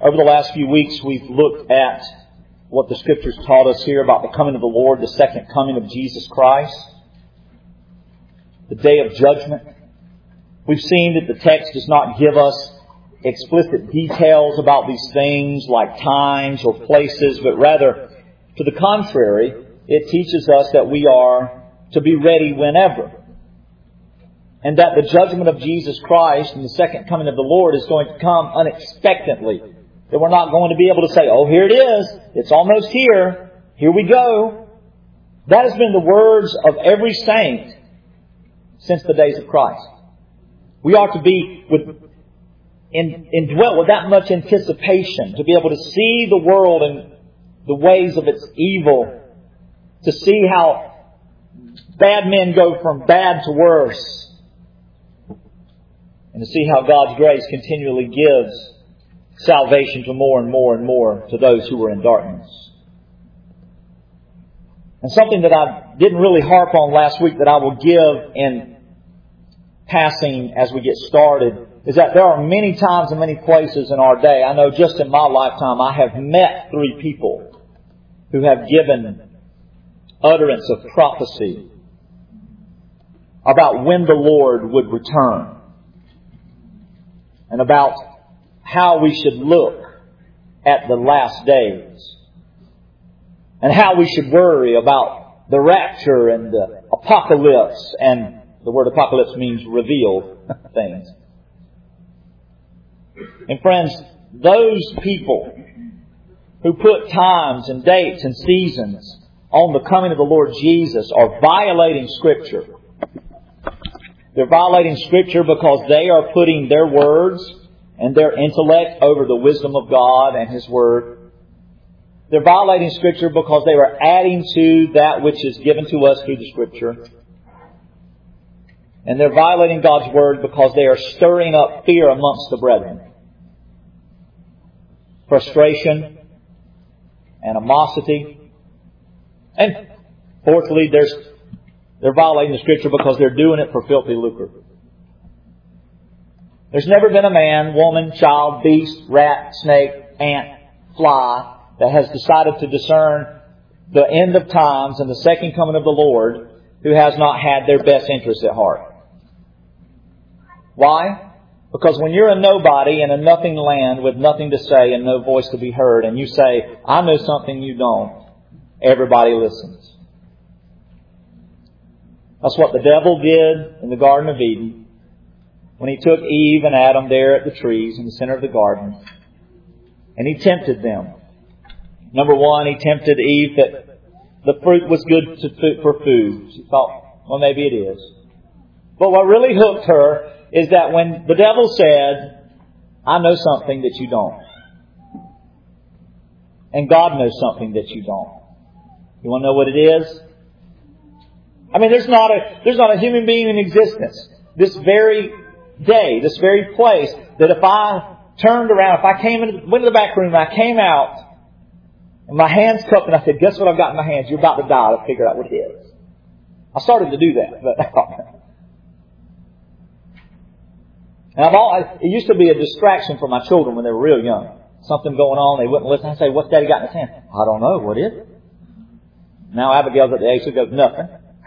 Over the last few weeks, we've looked at what the Scriptures taught us here about the coming of the Lord, the second coming of Jesus Christ, the day of judgment. We've seen that the text does not give us explicit details about these things like times or places, but rather, to the contrary, it teaches us that we are to be ready whenever. And that the judgment of Jesus Christ and the second coming of the Lord is going to come unexpectedly. That we're not going to be able to say, oh, here it is. It's almost here. Here we go. That has been the words of every saint since the days of Christ. We are to be indwelt with that much anticipation, to be able to see the world and the ways of its evil, to see how bad men go from bad to worse, and to see how God's grace continually gives salvation to more and more and more to those who were in darkness. And something that I didn't really harp on last week that I will give in passing as we get started is that there are many times and many places in our day, I know just in my lifetime, I have met 3 people who have given utterance of prophecy about when the Lord would return and about how we should look at the last days and how we should worry about the rapture and the apocalypse. And the word apocalypse means revealed things. And friends, those people who put times and dates and seasons on the coming of the Lord Jesus are violating Scripture. They're violating Scripture because they are putting their words and their intellect over the wisdom of God and His Word. They're violating Scripture because they are adding to that which is given to us through the Scripture. And they're violating God's Word because they are stirring up fear amongst the brethren. Frustration, animosity. And fourthly, they're violating the Scripture because they're doing it for filthy lucre. There's never been a man, woman, child, beast, rat, snake, ant, fly that has decided to discern the end of times and the second coming of the Lord who has not had their best interests at heart. Why? Because when you're a nobody in a nothing land with nothing to say and no voice to be heard, and you say, I know something you don't, everybody listens. That's what the devil did in the Garden of Eden when he took Eve and Adam there at the trees in the center of the garden. And he tempted them. Number one, he tempted Eve that the fruit was good for food. She thought, well, maybe it is. But what really hooked her is that when the devil said, I know something that you don't. And God knows something that you don't. You want to know what it is? I mean, there's not a human being in existence this very day, this very place, that if I turned around, if I went to the back room and I came out and my hands cupped and I said, guess what I've got in my hands? You're about to die to figure out what it is. I started to do that, but and it used to be a distraction for my children when they were real young. Something going on, they wouldn't listen. I'd say, what's Daddy got in his hand? I don't know. What is it? Now Abigail's at the age who goes, nothing.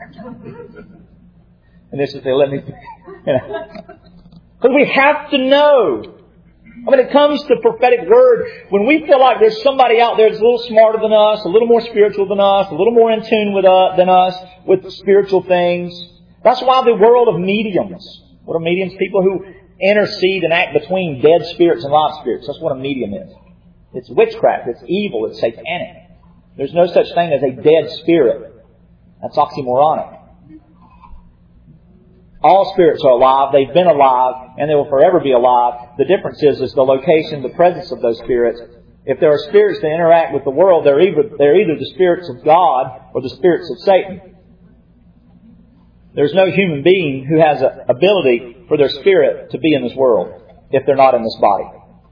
And this is, they let me, Because we have to know. When it comes to prophetic word, when we feel like there's somebody out there that's a little smarter than us, a little more spiritual than us, a little more in tune than us with spiritual things, that's why the world of mediums. What are mediums? People who intercede and act between dead spirits and live spirits. That's what a medium is. It's witchcraft. It's evil. It's satanic. There's no such thing as a dead spirit. That's oxymoronic. All spirits are alive. They've been alive, and they will forever be alive. The difference is the location, the presence of those spirits. If there are spirits that interact with the world, they're either the spirits of God or the spirits of Satan. There's no human being who has an ability for their spirit to be in this world if they're not in this body.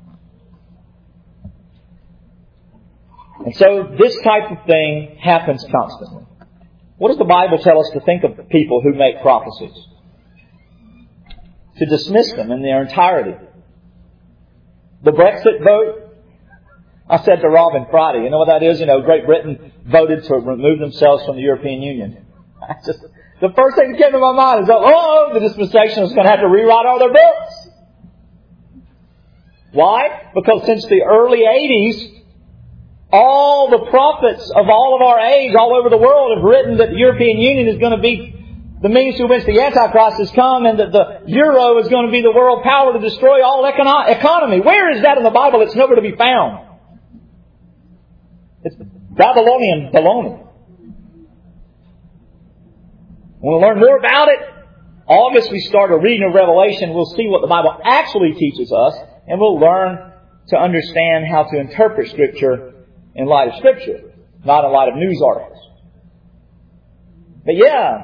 And so this type of thing happens constantly. What does the Bible tell us to think of people who make prophecies? To dismiss them in their entirety. The Brexit vote, I said to Robin Friday, you know what that is? Great Britain voted to remove themselves from the European Union. The first thing that came to my mind is, the dispensationalists are going to have to rewrite all their books. Why? Because since the early 80s, all the prophets of all of our age all over the world have written that the European Union is going to be the means through which the Antichrist has come, and that the euro is going to be the world power to destroy all economy. Where is that in the Bible? It's nowhere to be found. It's Babylonian baloney. When we learn more about it, August we start a reading of Revelation. We'll see what the Bible actually teaches us, and we'll learn to understand how to interpret Scripture in light of Scripture, not in light of news articles. But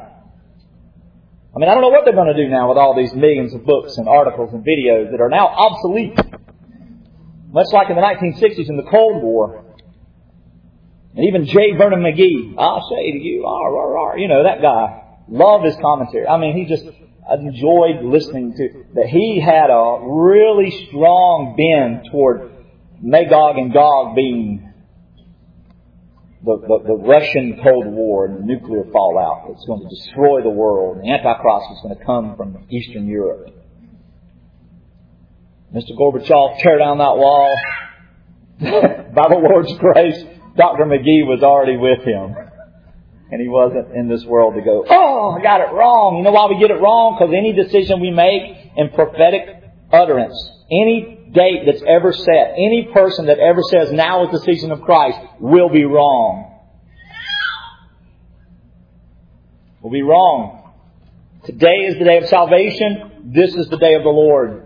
I don't know what they're going to do now with all these millions of books and articles and videos that are now obsolete. Much like in the 1960s in the Cold War. And even J. Vernon McGee, I'll say to you, that guy. Love his commentary. I enjoyed listening to that. He had a really strong bend toward Magog and Gog being the Russian Cold War and the nuclear fallout that's going to destroy the world. The Antichrist is going to come from Eastern Europe. Mr. Gorbachev, tear down that wall. By the Lord's grace, Dr. McGee was already with him. And he wasn't in this world to go, I got it wrong. You know why we get it wrong? Because any decision we make in prophetic utterance, any date that's ever set, any person that ever says now is the season of Christ will be wrong. Will be wrong. Today is the day of salvation. This is the day of the Lord.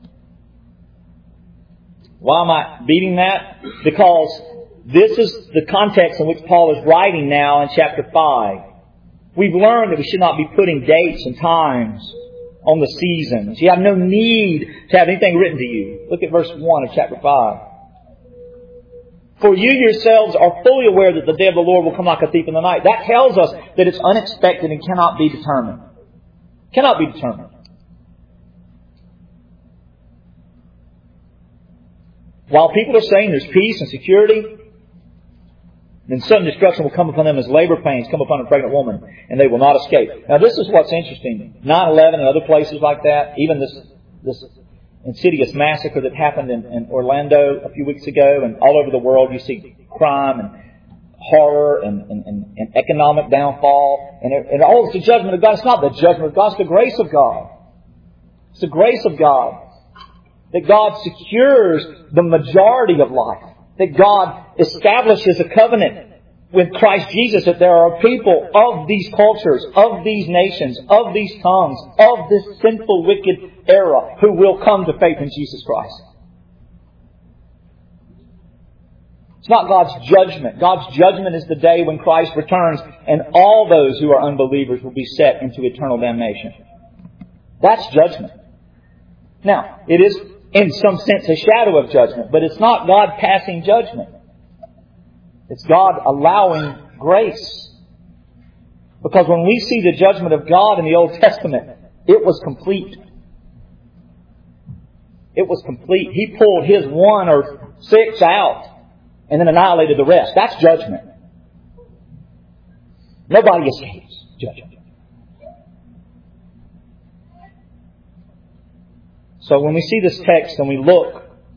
Why am I beating that? Because this is the context in which Paul is writing now in chapter 5. We've learned that we should not be putting dates and times on the seasons. You have no need to have anything written to you. Look at verse 1 of chapter 5. For you yourselves are fully aware that the day of the Lord will come like a thief in the night. That tells us that it's unexpected and cannot be determined. Cannot be determined. While people are saying there's peace and security, then sudden destruction will come upon them as labor pains come upon a pregnant woman, and they will not escape. Now this is what's interesting. 9/11 and other places like that, even this insidious massacre that happened in Orlando a few weeks ago, and all over the world you see crime and horror and economic downfall, and all it's the judgment of God. It's not the judgment of God, it's the grace of God. It's the grace of God. That God secures the majority of life. That God establishes a covenant with Christ Jesus, that there are people of these cultures, of these nations, of these tongues, of this sinful, wicked era who will come to faith in Jesus Christ. It's not God's judgment. God's judgment is the day when Christ returns and all those who are unbelievers will be set into eternal damnation. That's judgment. Now, it is in some sense a shadow of judgment, but it's not God passing judgment. It's God allowing grace. Because when we see the judgment of God in the Old Testament, it was complete. It was complete. He pulled His 1 or 6 out and then annihilated the rest. That's judgment. Nobody escapes judgment. So when we see this text and we look,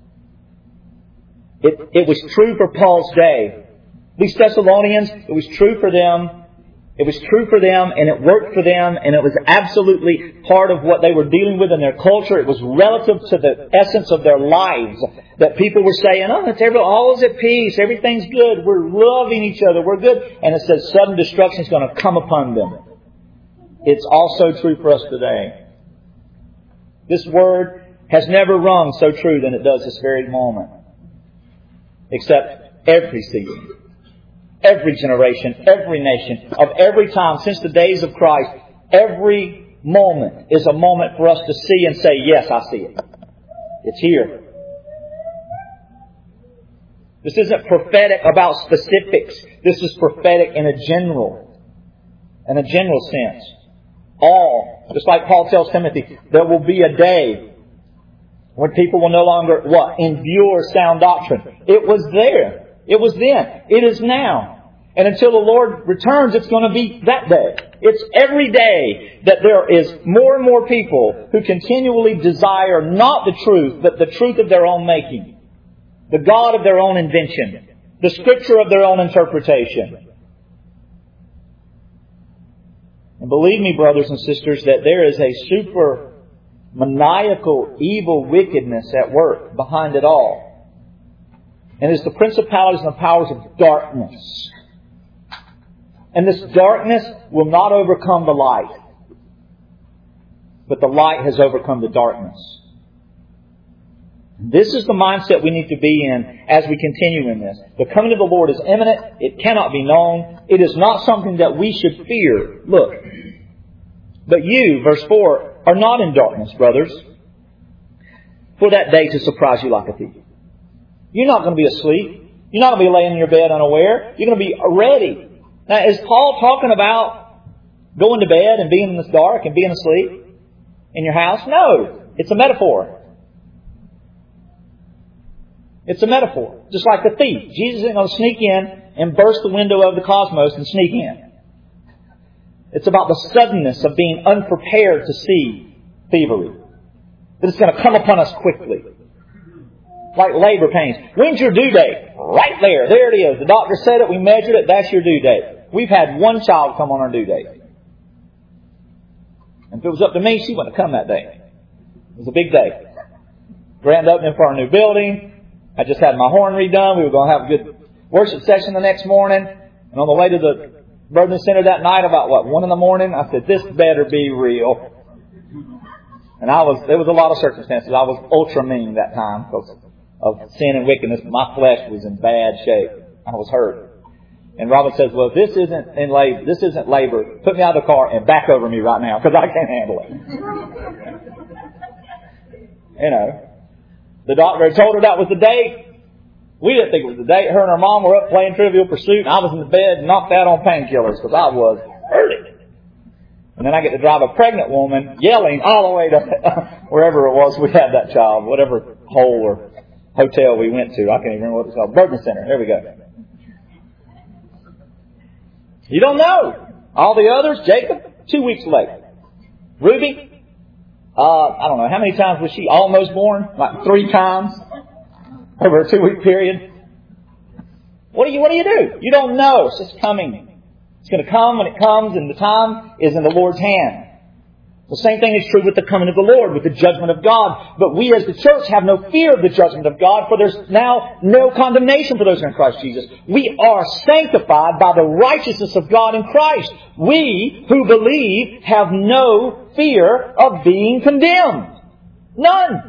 it was true for Paul's day. These Thessalonians, it was true for them. It was true for them and it worked for them and it was absolutely part of what they were dealing with in their culture. It was relative to the essence of their lives. That people were saying, all is at peace, everything's good, we're loving each other, we're good. And it says sudden destruction is going to come upon them. It's also true for us today. This word has never rung so true than it does this very moment. Except every season, every generation, every nation, of every time since the days of Christ, every moment is a moment for us to see and say, yes, I see it. It's here. This isn't prophetic about specifics. This is prophetic in a general sense. All, just like Paul tells Timothy, there will be a day When people will no longer, endure sound doctrine. It was there. It was then. It is now. And until the Lord returns, it's going to be that day. It's every day that there is more and more people who continually desire not the truth, but the truth of their own making. The God of their own invention. The Scripture of their own interpretation. And believe me, brothers and sisters, that there is a super maniacal, evil wickedness at work behind it all. And it's the principalities and the powers of darkness. And this darkness will not overcome the light. But the light has overcome the darkness. This is the mindset we need to be in as we continue in this. The coming of the Lord is imminent. It cannot be known. It is not something that we should fear. Look. But you, verse 4, are not in darkness, brothers, for that day to surprise you like a thief. You're not going to be asleep. You're not going to be laying in your bed unaware. You're going to be ready. Now, is Paul talking about going to bed and being in the dark and being asleep in your house? No. It's a metaphor. It's a metaphor. Just like the thief. Jesus isn't going to sneak in and burst the window of the cosmos and sneak in. It's about the suddenness of being unprepared to see thievery. That it's going to come upon us quickly. Like labor pains. When's your due date? Right there. There it is. The doctor said it. We measured it. That's your due date. We've had one child come on our due date. And if it was up to me, she wouldn't have come that day. It was a big day. Grand opening for our new building. I just had my horn redone. We were going to have a good worship session the next morning. And on the way to the Birthing Center that night, about 1 in the morning, I said, this better be real. And there was a lot of circumstances. I was ultra mean that time because of sin and wickedness. My flesh was in bad shape. I was hurt. And Robin says, well, if this isn't labor, put me out of the car and back over me right now because I can't handle it. You know, the doctor had told her that was the date. We didn't think it was the date. Her and her mom were up playing Trivial Pursuit and I was in the bed and knocked out on painkillers because I was hurting. And then I get to drive a pregnant woman yelling all the way to wherever it was we had that child, whatever hole or hotel we went to. I can't even remember what it's called. Birthing Center. There we go. You don't know. All the others, Jacob, 2 weeks late. Ruby, I don't know, how many times was she almost born? Like 3 times over a 2-week period. What do you do? You don't know. It's just coming. It's going to come when it comes, and the time is in the Lord's hand. The same thing is true with the coming of the Lord, with the judgment of God. But we as the church have no fear of the judgment of God, for there's now no condemnation for those who are in Christ Jesus. We are sanctified by the righteousness of God in Christ. We who believe have no fear of being condemned. None.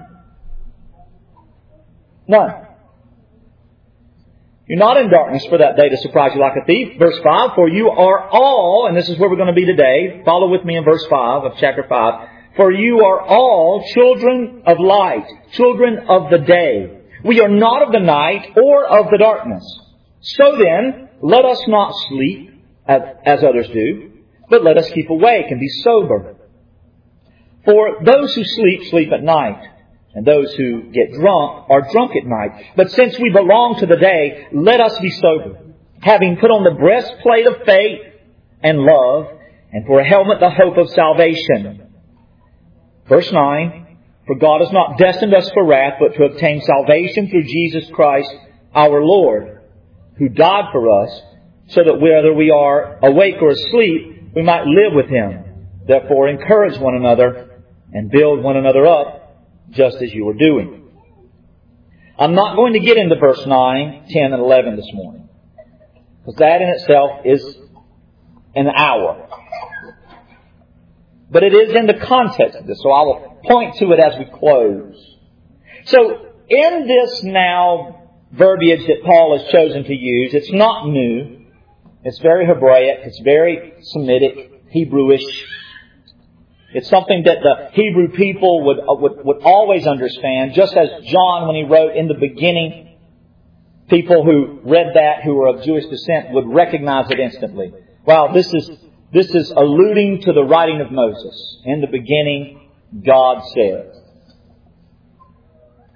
None. You're not in darkness for that day to surprise you like a thief. Verse 5, for you are all, and this is where we're going to be today. Follow with me in verse 5 of chapter 5. For you are all children of light, children of the day. We are not of the night or of the darkness. So then, let us not sleep as others do, but let us keep awake and be sober. For those who sleep, sleep at night. And those who get drunk are drunk at night. But since we belong to the day, let us be sober, having put on the breastplate of faith and love, and for a helmet the hope of salvation. Verse 9, for God has not destined us for wrath, but to obtain salvation through Jesus Christ our Lord, who died for us, so that whether we are awake or asleep, we might live with Him. Therefore encourage one another and build one another up, just as you are doing. I'm not going to get into verse 9, 10, and 11 this morning, because that in itself is an hour. But it is in the context of this, so I will point to it as we close. So, in this now verbiage that Paul has chosen to use, it's not new. It's very Hebraic. It's very Semitic, Hebrewish. It's something that the Hebrew people would always understand, just as John, when he wrote in the beginning, people who read that, who were of Jewish descent, would recognize it instantly. Wow, this is alluding to the writing of Moses. In the beginning, God said.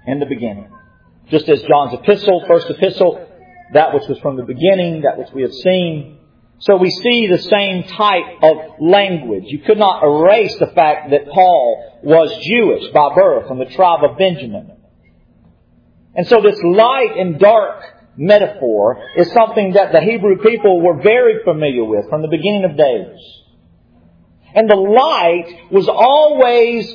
In the beginning. Just as John's epistle, first epistle, that which was from the beginning, that which we have seen. So we see the same type of language. You could not erase the fact that Paul was Jewish by birth, from the tribe of Benjamin. And so this light and dark metaphor is something that the Hebrew people were very familiar with from the beginning of days. And the light was always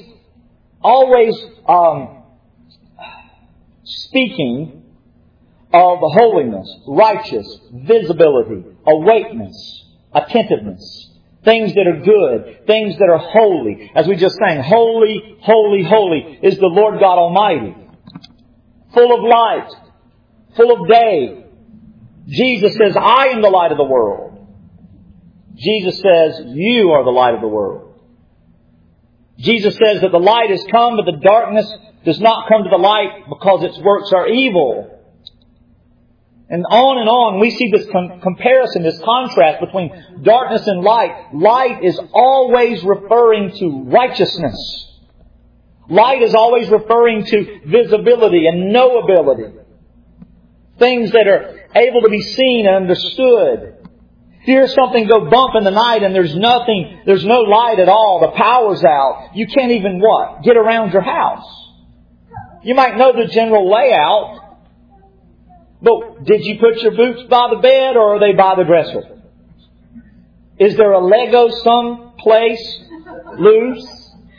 speaking of holiness, righteous, visibility, awakeness, attentiveness. Things that are good, things that are holy. As we just sang, holy, holy, holy is the Lord God Almighty. Full of light, full of day. Jesus says, I am the light of the world. Jesus says, you are the light of the world. Jesus says that the light has come, but the darkness does not come to the light because its works are evil. And on, we see this comparison, this contrast between darkness and light. Light is always referring to righteousness. Light is always referring to visibility and knowability. Things that are able to be seen and understood. Hear something go bump in the night and there's no light at all. The power's out. You can't even what? Get around your house. You might know the general layout. But did you put your boots by the bed or are they by the dresser? Is there a Lego someplace loose?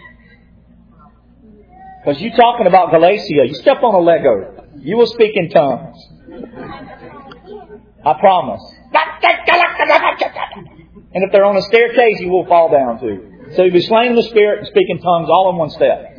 Because you're talking about Galatia. You step on a Lego, you will speak in tongues. I promise. And if they're on a staircase, you will fall down too. So you'll be slain in the Spirit and speak in tongues all in one step.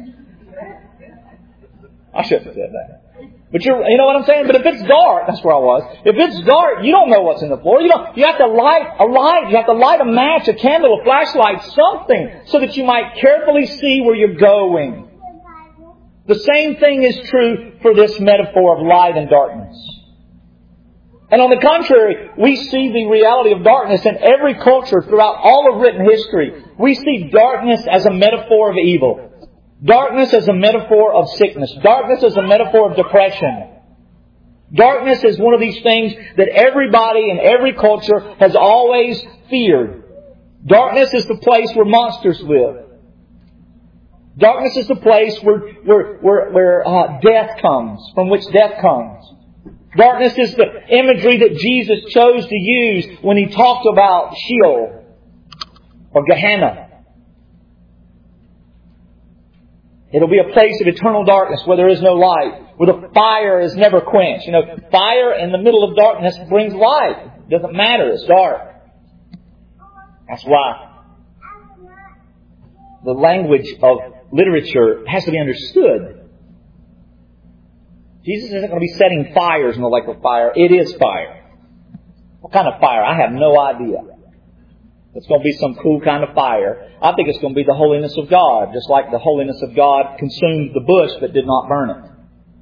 I shouldn't have said that. But you know what I'm saying? But if it's dark, that's where I was. If it's dark, you don't know what's in the floor. You have to light a light. You have to light a match, a candle, a flashlight, something, so that you might carefully see where you're going. The same thing is true for this metaphor of light and darkness. And on the contrary, we see the reality of darkness in every culture throughout all of written history. We see darkness as a metaphor of evil. Darkness as a metaphor of sickness. Darkness as a metaphor of depression. Darkness is one of these things that everybody in every culture has always feared. Darkness is the place where monsters live. Darkness is the place where death comes, from which death comes. Darkness is the imagery that Jesus chose to use when He talked about Sheol or Gehenna. It'll be a place of eternal darkness where there is no light, where the fire is never quenched. You know, fire in the middle of darkness brings light. It doesn't matter, it's dark. That's why the language of literature has to be understood. Jesus isn't going to be setting fires in the lake of fire. It is fire. What kind of fire? I have no idea. It's going to be some cool kind of fire. I think it's going to be the holiness of God, just like the holiness of God consumed the bush but did not burn it.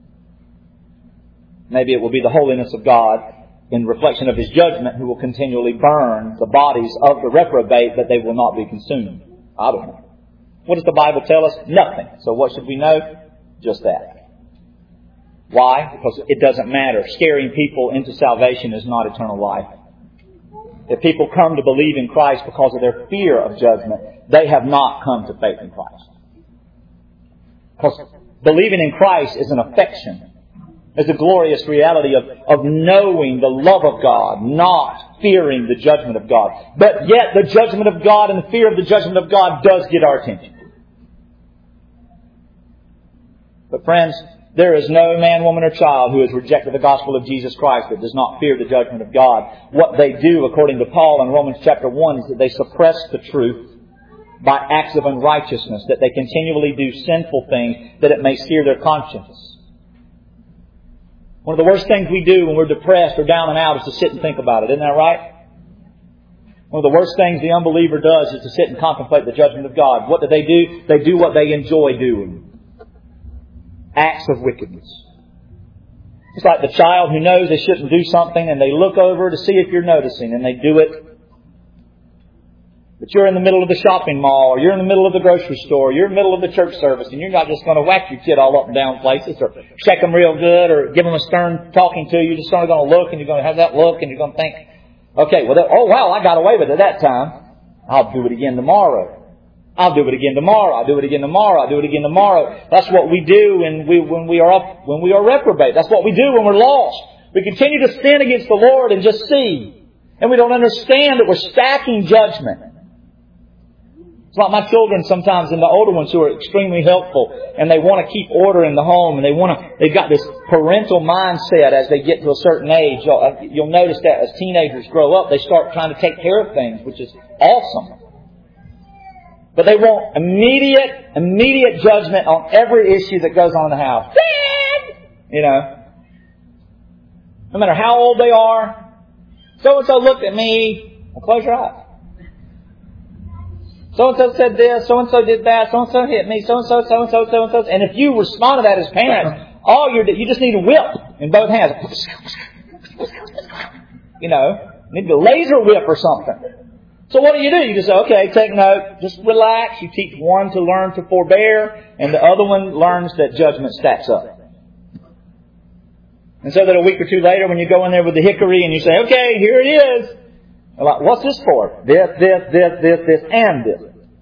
Maybe it will be the holiness of God in reflection of His judgment who will continually burn the bodies of the reprobate, but they will not be consumed. I don't know. What does the Bible tell us? Nothing. So what should we know? Just that. Why? Because it doesn't matter. Scaring people into salvation is not eternal life. If people come to believe in Christ because of their fear of judgment, they have not come to faith in Christ. Because believing in Christ is an affection. It's a glorious reality of knowing the love of God, not fearing the judgment of God. But yet the judgment of God and the fear of the judgment of God does get our attention. But friends, there is no man, woman, or child who has rejected the gospel of Jesus Christ that does not fear the judgment of God. What they do, according to Paul in Romans chapter 1, is that they suppress the truth by acts of unrighteousness, that they continually do sinful things that it may sear their conscience. One of the worst things we do when we're depressed or down and out is to sit and think about it. Isn't that right? One of the worst things the unbeliever does is to sit and contemplate the judgment of God. What do? They do what they enjoy doing. Acts of wickedness. It's like the child who knows they shouldn't do something and they look over to see if you're noticing and they do it. But you're in the middle of the shopping mall, or you're in the middle of the grocery store, or you're in the middle of the church service, and you're not just going to whack your kid all up and down places, or check them real good, or give them a stern talking to. You're just going to look, and you're going to have that look, and you're going to think, okay, well, I got away with it that time. I'll do it again tomorrow. I'll do it again tomorrow. I'll do it again tomorrow. I'll do it again tomorrow. That's what we do when we are reprobate. That's what we do when we're lost. We continue to sin against the Lord and just see. And we don't understand that we're stacking judgment. It's like my children sometimes, and the older ones who are extremely helpful, and they want to keep order in the home, and they've got this parental mindset as they get to a certain age. You'll notice that as teenagers grow up, they start trying to take care of things, which is awesome. But they want immediate judgment on every issue that goes on in the house. Dad! No matter how old they are. So-and-so looked at me. Well, close your eyes. So-and-so said this. So-and-so did that. So-and-so hit me. So-and-so, so-and-so, so-and-so. And if you respond to that as parents, you just need a whip in both hands. You need a laser whip or something. So what do? You just say, okay, take note, just relax. You teach one to learn to forbear, and the other one learns that judgment stacks up. And so that a week or two later, when you go in there with the hickory and you say, okay, here it is. They're like, what's this for? This, and this.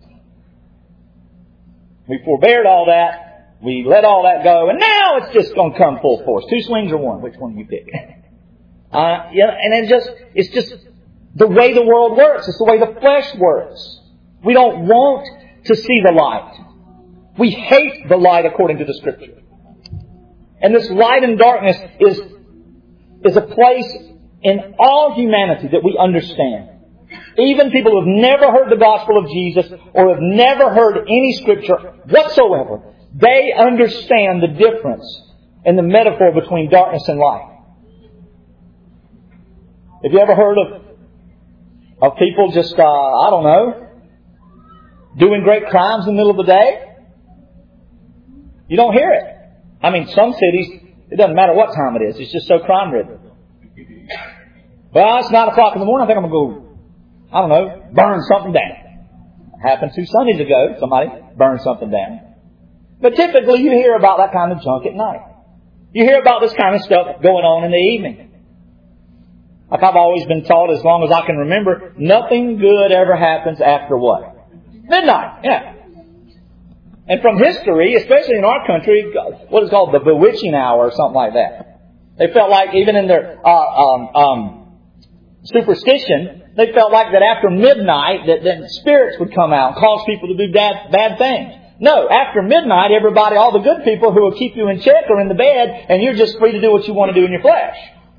We forbeared all that. We let all that go. And now it's just going to come full force. 2 swings or 1. Which one do you pick? And it's just the way the world works. It's the way the flesh works. We don't want to see the light. We hate the light according to the Scripture. And this light and darkness is a place in all humanity that we understand. Even people who have never heard the gospel of Jesus or have never heard any Scripture whatsoever, they understand the difference in the metaphor between darkness and light. Have you ever heard of people just, doing great crimes in the middle of the day? You don't hear it. I mean, some cities, it doesn't matter what time it is. It's just so crime-ridden. Well, it's 9 o'clock in the morning. I think I'm going to go, burn something down. It happened 2 Sundays ago. Somebody burned something down. But typically you hear about that kind of junk at night. You hear about this kind of stuff going on in the evening. Like I've always been taught, as long as I can remember, nothing good ever happens after what? Midnight. Yeah. And from history, especially in our country, what is called the bewitching hour or something like that. They felt like, even in their superstition, they felt like that after midnight, that then spirits would come out and cause people to do bad things. No, after midnight, everybody, all the good people who will keep you in check are in the bed, and you're just free to do what you want to do in your flesh.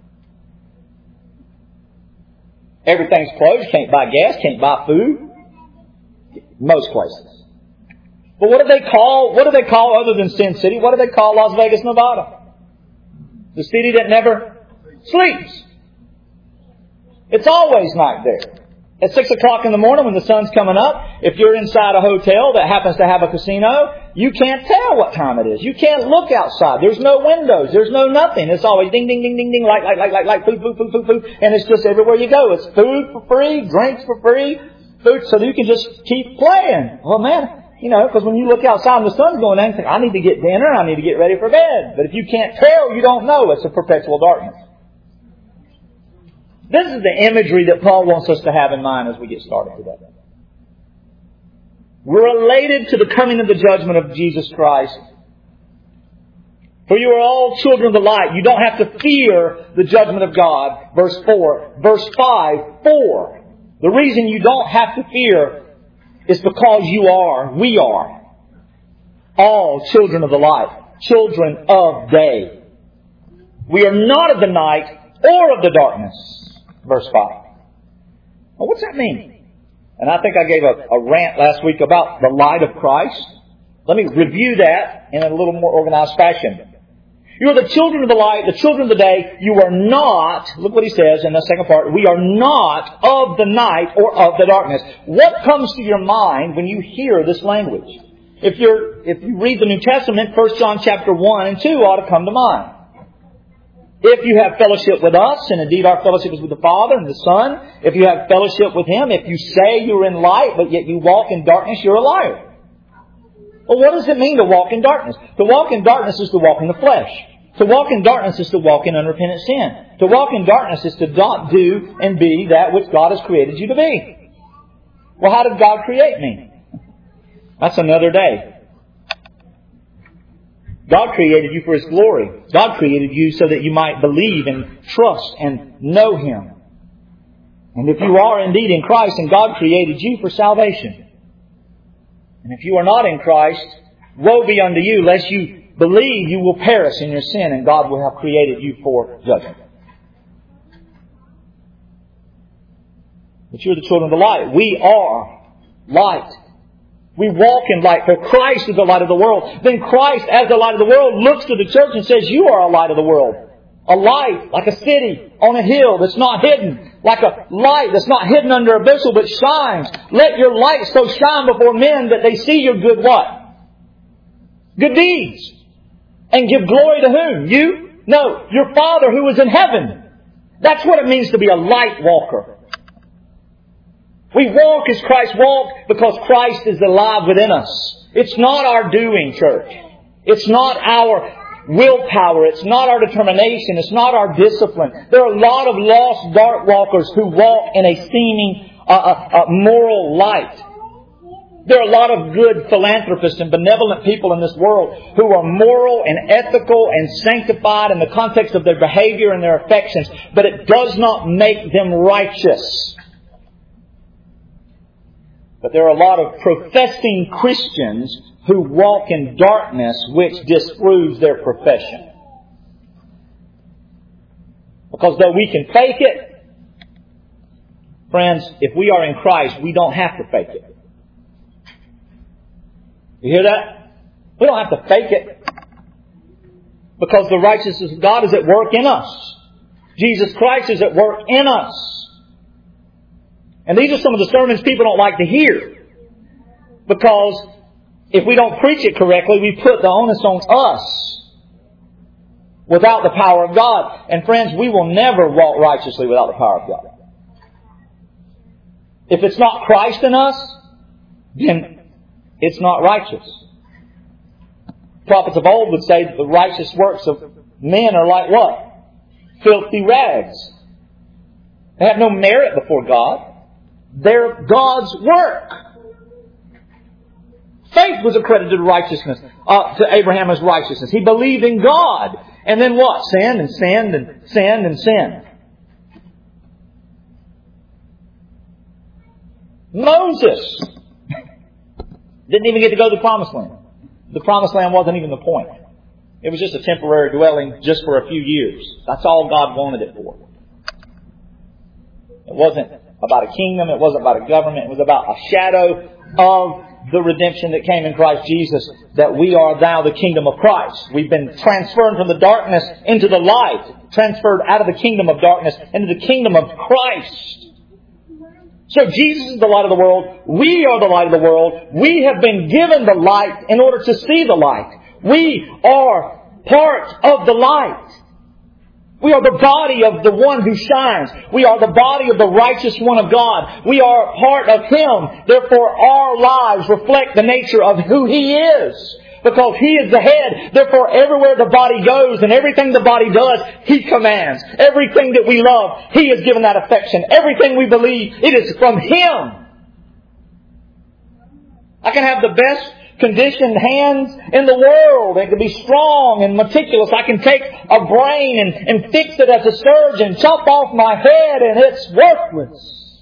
Everything's closed. Can't buy gas. Can't buy food. Most places. But what do they call other than Sin City? What do they call Las Vegas, Nevada? The city that never sleeps. It's always night there. At 6 o'clock in the morning when the sun's coming up, if you're inside a hotel that happens to have a casino, you can't tell what time it is. You can't look outside. There's no windows. There's no nothing. It's always ding, ding, ding, ding, ding, light, food. And it's just everywhere you go. It's food for free, drinks for free, food, so that you can just keep playing. Well, man, because when you look outside and the sun's going down, you think, I need to get dinner, I need to get ready for bed. But if you can't tell, you don't know. It's a perpetual darkness. This is the imagery that Paul wants us to have in mind as we get started today. We're related to the coming of the judgment of Jesus Christ. For you are all children of the light. You don't have to fear the judgment of God. Verse 4. Verse 5. The reason you don't have to fear is because we are all children of the light. Children of day. We are not of the night or of the darkness. Verse 5. Well, what's that mean? And I think I gave a rant last week about the light of Christ. Let me review that in a little more organized fashion. You are the children of the light, the children of the day. You are not, look what he says in the second part, we are not of the night or of the darkness. What comes to your mind when you hear this language? If you read the New Testament, 1 John chapter 1 and 2 ought to come to mind. If you have fellowship with us, and indeed our fellowship is with the Father and the Son, if you have fellowship with Him, if you say you're in light, but yet you walk in darkness, you're a liar. Well, what does it mean to walk in darkness? To walk in darkness is to walk in the flesh. To walk in darkness is to walk in unrepentant sin. To walk in darkness is to not do and be that which God has created you to be. Well, how did God create me? That's another day. God created you for His glory. God created you so that you might believe and trust and know Him. And if you are indeed in Christ, and God created you for salvation. And if you are not in Christ, woe be unto you, lest you believe you will perish in your sin, and God will have created you for judgment. But you're the children of the light. We are light. We walk in light, for Christ is the light of the world. Then Christ, as the light of the world, looks to the church and says, you are a light of the world. A light, like a city on a hill that's not hidden. Like a light that's not hidden under a bushel, but shines. Let your light so shine before men that they see your good what? Good deeds. And give glory to whom? You? No, your Father who is in heaven. That's what it means to be a light walker. We walk as Christ walked because Christ is alive within us. It's not our doing, church. It's not our willpower. It's not our determination. It's not our discipline. There are a lot of lost dark walkers who walk in a seeming moral light. There are a lot of good philanthropists and benevolent people in this world who are moral and ethical and sanctified in the context of their behavior and their affections, but it does not make them righteous. But there are a lot of professing Christians who walk in darkness, which disproves their profession. Because though we can fake it, friends, if we are in Christ, we don't have to fake it. You hear that? We don't have to fake it. Because the righteousness of God is at work in us. Jesus Christ is at work in us. And these are some of the sermons people don't like to hear. Because if we don't preach it correctly, we put the onus on us without the power of God. And friends, we will never walk righteously without the power of God. If it's not Christ in us, then it's not righteous. Prophets of old would say that the righteous works of men are like what? Filthy rags. They have no merit before God. They're God's work. Faith was accredited to righteousness, to Abraham as righteousness. He believed in God. And then what? Sinned and sinned and sinned and sinned. Moses didn't even get to go to the Promised Land. The Promised Land wasn't even the point. It was just a temporary dwelling just for a few years. That's all God wanted it for. It wasn't about a kingdom. It wasn't about a government. It was about a shadow of the redemption that came in Christ Jesus, that we are now the kingdom of Christ. We've been transferred from the darkness into the light, transferred out of the kingdom of darkness into the kingdom of Christ. So Jesus is the light of the world. We are the light of the world. We have been given the light in order to see the light. We are part of the light. We are the body of the one who shines. We are the body of the righteous one of God. We are part of Him. Therefore, our lives reflect the nature of who He is. Because He is the head. Therefore, everywhere the body goes and everything the body does, He commands. Everything that we love, He has given that affection. Everything we believe, it is from Him. I can have the best conditioned hands in the world. They can be strong and meticulous. I can take a brain and fix it as a surgeon, chop off my head, and it's worthless.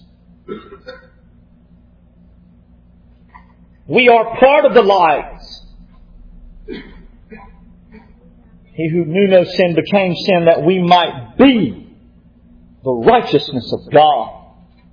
We are part of the light. He who knew no sin became sin that we might be the righteousness of God.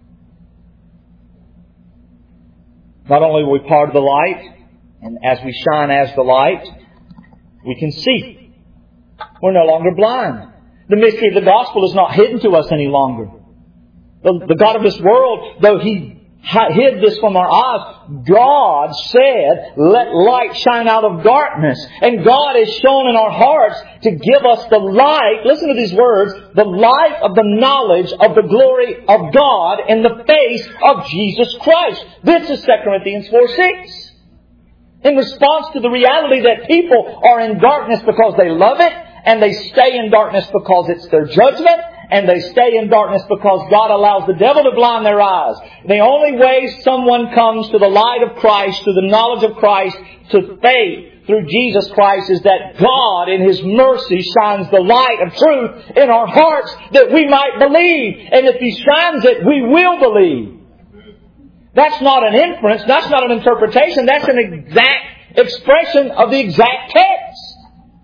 Not only are we part of the light, and as we shine as the light, we can see. We're no longer blind. The mystery of the gospel is not hidden to us any longer. The God of this world, though He hid this from our eyes. God said, let light shine out of darkness. And God has shown in our hearts to give us the light, listen to these words, the light of the knowledge of the glory of God in the face of Jesus Christ. This is 2 Corinthians 4:6. In response to the reality that people are in darkness because they love it, and they stay in darkness because it's their judgment, and they stay in darkness because God allows the devil to blind their eyes. The only way someone comes to the light of Christ, to the knowledge of Christ, to faith through Jesus Christ, is that God in His mercy shines the light of truth in our hearts that we might believe. And if He shines it, we will believe. That's not an inference. That's not an interpretation. That's an exact expression of the exact text.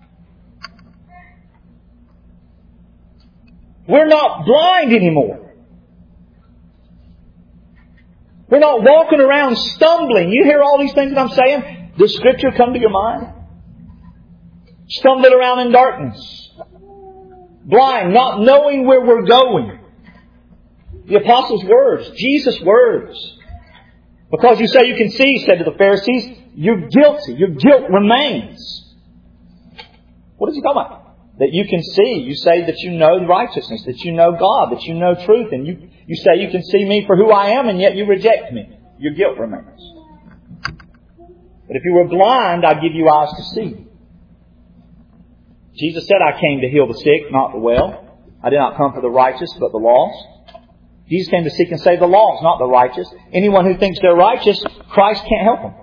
We're not blind anymore. We're not walking around stumbling. You hear all these things that I'm saying? Does Scripture come to your mind? Stumbling around in darkness. Blind, not knowing where we're going. The Apostles' words, Jesus' words. Because you say you can see, he said to the Pharisees, you're guilty. Your guilt remains. What is he talking about? That you can see. You say that you know righteousness, that you know God, that you know truth. And you say you can see me for who I am, and yet you reject me. Your guilt remains. But if you were blind, I'd give you eyes to see. Jesus said, I came to heal the sick, not the well. I did not come for the righteous, but the lost. Jesus came to seek and save the lost, not the righteous. Anyone who thinks they're righteous, Christ can't help them.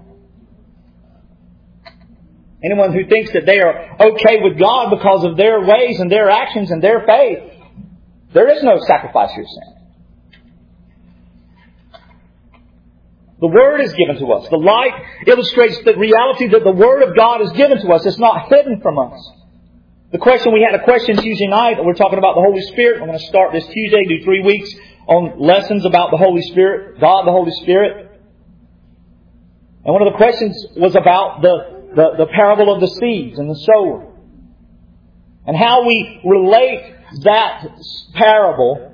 Anyone who thinks that they are okay with God because of their ways and their actions and their faith, there is no sacrifice for your sin. The Word is given to us. The light illustrates the reality that the Word of God is given to us. It's not hidden from us. We had a question Tuesday night. We're talking about the Holy Spirit. We're going to start this Tuesday, do 3 weeks on lessons about the Holy Spirit, God the Holy Spirit. And one of the questions was about the parable of the seeds and the sower. And how we relate that parable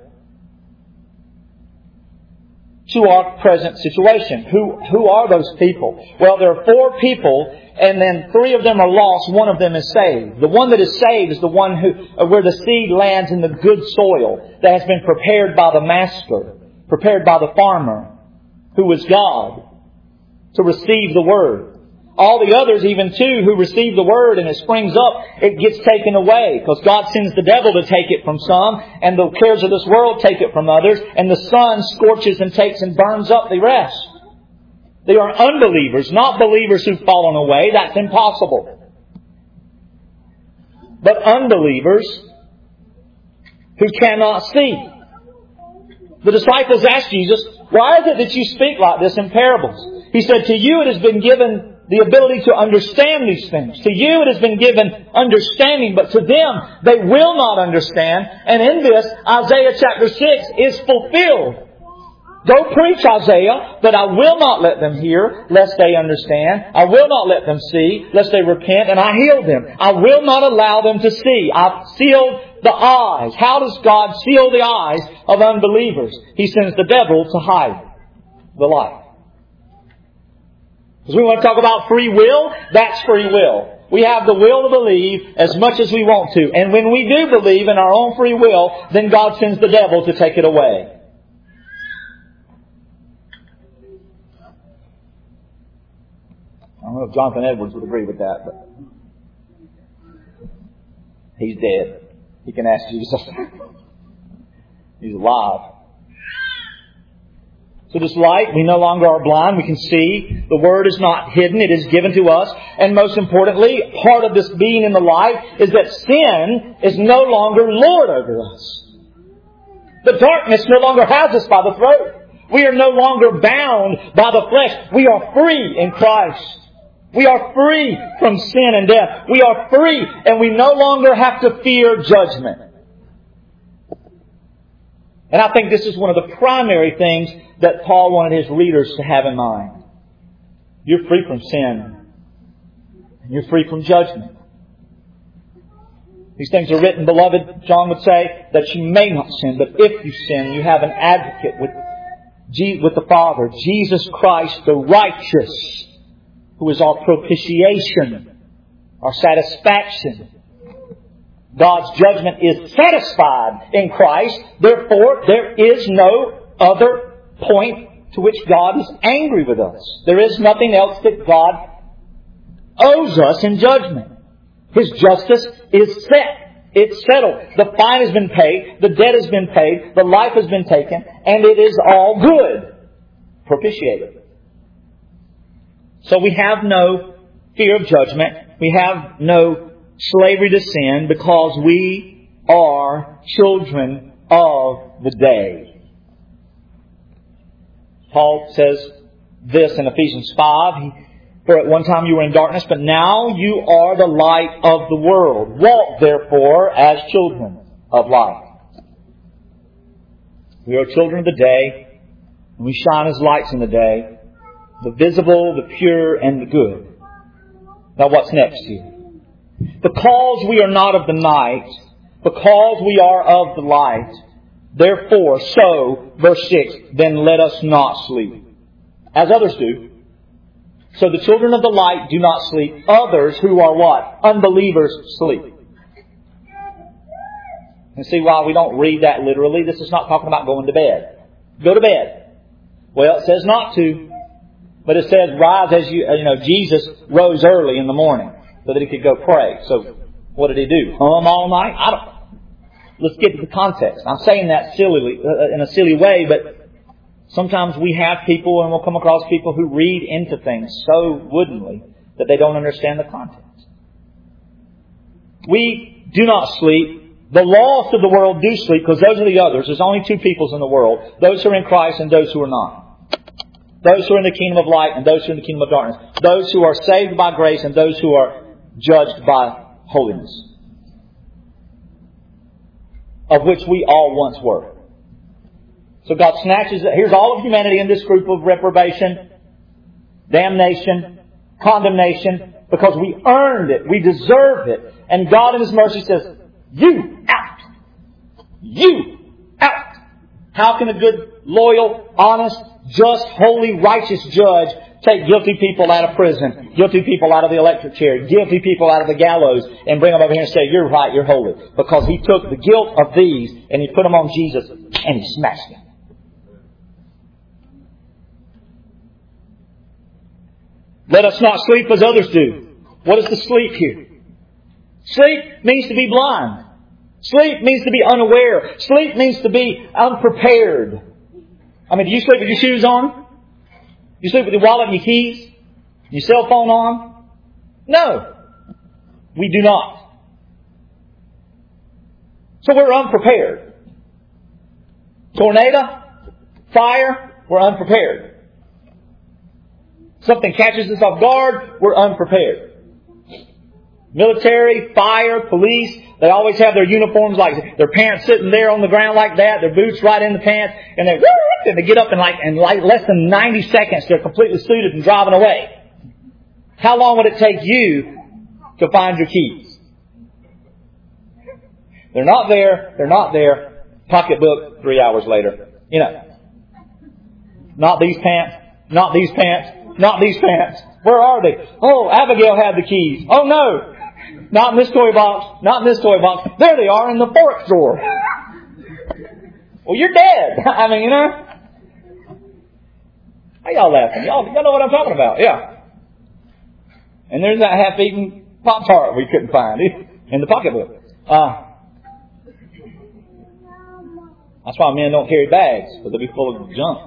to our present situation. Who are those people? Well, there are 4 people, and then 3 of them are lost, 1 of them is saved. The one that is saved is the one where the seed lands in the good soil that has been prepared by the Master, prepared by the farmer, who is God, to receive the Word. All the others, even too, who receive the Word and it springs up, it gets taken away. Because God sends the devil to take it from some, and the cares of this world take it from others, and the sun scorches and takes and burns up the rest. They are unbelievers, not believers who've fallen away. That's impossible. But unbelievers who cannot see. The disciples asked Jesus, why is it that you speak like this in parables? He said, to you it has been given the ability to understand these things. To you it has been given understanding, but to them they will not understand. And in this, Isaiah chapter 6 is fulfilled. Go preach, Isaiah, but I will not let them hear, lest they understand. I will not let them see, lest they repent, and I heal them. I will not allow them to see. I've sealed the eyes. How does God seal the eyes of unbelievers? He sends the devil to hide the light. Because we want to talk about free will, that's free will. We have the will to believe as much as we want to. And when we do believe in our own free will, then God sends the devil to take it away. I don't know if Jonathan Edwards would agree with that, but he's dead. He can ask Jesus. He's alive. So this light, we no longer are blind. We can see. The Word is not hidden. It is given to us. And most importantly, part of this being in the light is that sin is no longer Lord over us. The darkness no longer has us by the throat. We are no longer bound by the flesh. We are free in Christ. We are free from sin and death. We are free, and we no longer have to fear judgment. And I think this is one of the primary things that Paul wanted his readers to have in mind. You're free from sin. And you're free from judgment. These things are written, beloved, John would say, that you may not sin. But if you sin, you have an advocate with with the Father, Jesus Christ the righteous, who is our propitiation, our satisfaction. God's judgment is satisfied in Christ. Therefore, there is no other point to which God is angry with us. There is nothing else that God owes us in judgment. His justice is set. It's settled. The fine has been paid. The debt has been paid. The life has been taken. And it is all good. Propitiated. So we have no fear of judgment. We have no slavery to sin because we are children of the day. Paul says this in Ephesians 5. For at one time you were in darkness, but now you are the light of the world. Walk therefore as children of light. We are children of the day, and we shine as lights in the day, the visible, the pure, and the good. Now what's next here? Because we are not of the night, because we are of the light, therefore, so, verse 6, then let us not sleep, as others do. So the children of the light do not sleep. Others who are what? Unbelievers sleep. And see why we don't read that literally? This is not talking about going to bed. Go to bed. Well, it says not to. But it says rise as Jesus rose early in the morning so that He could go pray. So what did He do? All night? Let's get to the context. I'm saying that sillily, in a silly way, but sometimes we have people, and we'll come across people who read into things so woodenly that they don't understand the context. We do not sleep. The lost of the world do sleep because those are the others. There's only two peoples in the world. Those who are in Christ and those who are not. Those who are in the kingdom of light and those who are in the kingdom of darkness. Those who are saved by grace and those who are judged by holiness. Of which we all once were. So God snatches it. Here's all of humanity in this group of reprobation, damnation, condemnation, because we earned it. We deserve it. And God in His mercy says, you out. You out. How can a good, loyal, honest, just, holy, righteous judge take guilty people out of prison, guilty people out of the electric chair, guilty people out of the gallows, and bring them over here and say, you're right, you're holy? Because He took the guilt of these and He put them on Jesus and He smashed them. Let us not sleep as others do. What is the sleep here? Sleep means to be blind. Sleep means to be unaware. Sleep means to be unprepared. I mean, do you sleep with your shoes on? You sleep with your wallet and your keys? Your cell phone on? No. We do not. So we're unprepared. Tornado, fire, we're unprepared. Something catches us off guard, we're unprepared. Military, fire, police, they always have their uniforms like their pants sitting there on the ground like that, their boots right in the pants, and they get up in like less than 90 seconds they're completely suited and driving away. How long would it take you to find your keys? They're not there. Pocketbook 3 hours later. Not these pants. Where are they? Oh, Abigail had the keys. Oh no! Not in this toy box. There they are in the fork drawer. Well, you're dead. I mean, How y'all laughing? Y'all know what I'm talking about. Yeah. And there's that half-eaten Pop-Tart we couldn't find in the pocketbook. That's why men don't carry bags, because they'll be full of junk.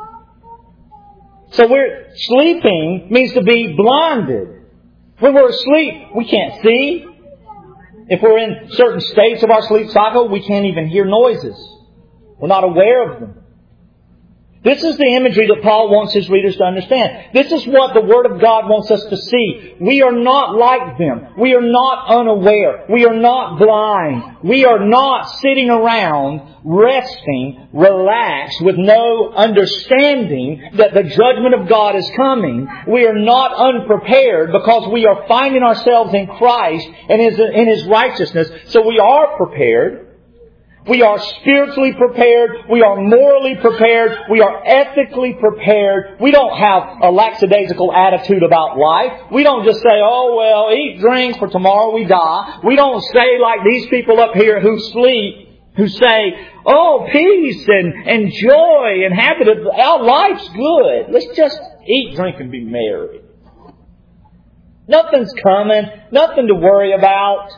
So sleeping means to be blinded. When we're asleep, we can't see. If we're in certain states of our sleep cycle, we can't even hear noises. We're not aware of them. This is the imagery that Paul wants his readers to understand. This is what the Word of God wants us to see. We are not like them. We are not unaware. We are not blind. We are not sitting around, resting, relaxed, with no understanding that the judgment of God is coming. We are not unprepared because we are finding ourselves in Christ and in His righteousness. So we are prepared. We are spiritually prepared. We are morally prepared. We are ethically prepared. We don't have a lackadaisical attitude about life. We don't just say, oh, well, eat, drink, for tomorrow we die. We don't say like these people up here who sleep, who say, oh, peace and joy and happiness. Our life's good. Let's just eat, drink, and be merry. Nothing's coming. Nothing to worry about.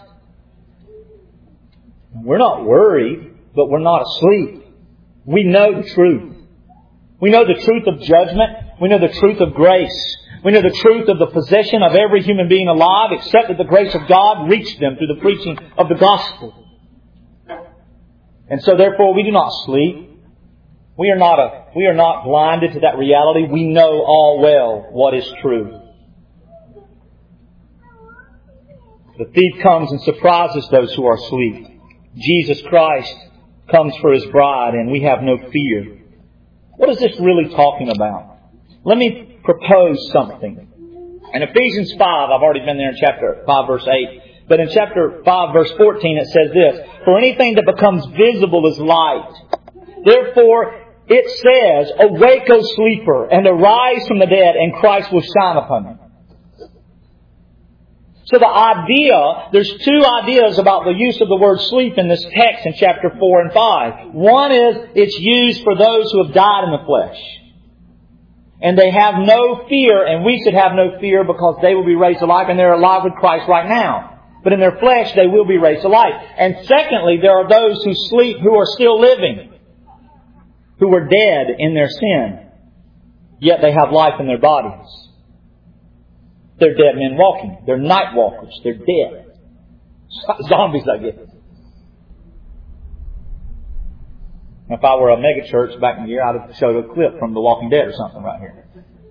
We're not worried, but we're not asleep. We know the truth. We know the truth of judgment. We know the truth of grace. We know the truth of the possession of every human being alive, except that the grace of God reached them through the preaching of the gospel. And so therefore we do not sleep. We are not blinded to that reality. We know all well what is true. The thief comes and surprises those who are asleep. Jesus Christ comes for His bride, and we have no fear. What is this really talking about? Let me propose something. In Ephesians 5, I've already been there in chapter 5, verse 8. But in chapter 5, verse 14, it says this, for anything that becomes visible is light. Therefore, it says, awake, O sleeper, and arise from the dead, and Christ will shine upon you. So there's two ideas about the use of the word sleep in this text in chapter 4 and 5. One is it's used for those who have died in the flesh. And they have no fear, and we should have no fear because they will be raised alive, and they're alive with Christ right now. But in their flesh, they will be raised alive. And secondly, there are those who sleep who are still living, who are dead in their sin, yet they have life in their bodies. They're dead men walking. They're night walkers. They're dead. Zombies, I guess. If I were a mega church back in the year, I'd have showed a clip from The Walking Dead or something right here.